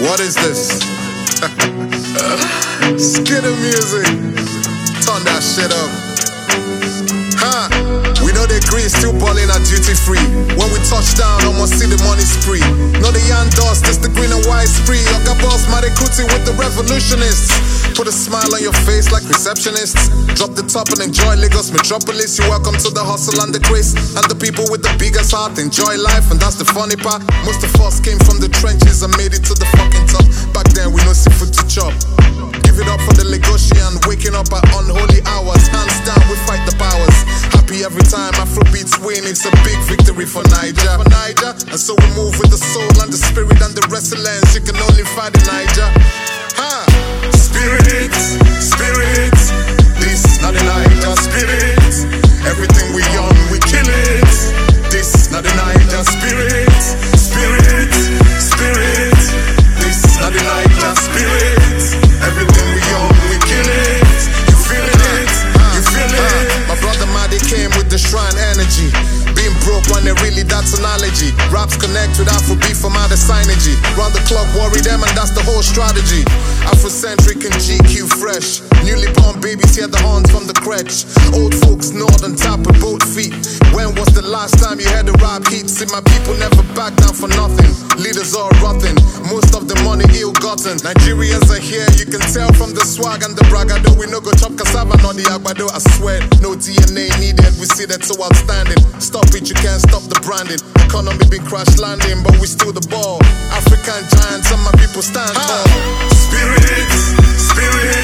What is this? Skitter music. Turn that shit up. Huh? We know they green still balling at duty free. When we touch down, almost see the money spree. No the yarn dust, it's the green and white spree. Oga boss, Marikuti with the revolutionists. Put a smile on your face like receptionists. Drop the top and enjoy Lagos metropolis. You're welcome to the hustle and the grace. And the people with the biggest heart enjoy life, and that's the funny part. Most of us came from the trenches and made it to the fucking top. Back then we no see food to chop. Give it up for the Lagosian, waking up at unholy hours. Hands down, we fight the powers. Happy every time Afrobeats win, it's a big victory for Niger. And so we move with the soul and the spirit and the resilience. You can only find in Niger. Ha! Spirit, spirit, this not the Niger spirit. Everything we on, we kill it. This not the Niger spirit. Spirit, spirit, this not the Niger spirit. Everything we on, we kill it. You feeling it? You feel it? My brother Madi came with the shrine energy. Being broke when they really, that's analogy. Raps connect with Afrobeat from out of synergy. Round the clock, worry them, and that's the whole strategy. Afrocentric and GQ fresh. Newly born babies hear the horns from the crutch. Old folks nod and tap with both feet. When was the last time you had a rap heat? See, my people never back down for nothing. Leaders all rotten, most of the money ill-gotten. Nigerians are here, you can tell from the swag and the bragado. We no go chop cassava, not the agbado. I swear, no DNA needed, we see that so outstanding. Stop it, you can't stop the branding. Economy been crash landing, but we still the ball. African giants, and my people stand tall. Spirit, spirit.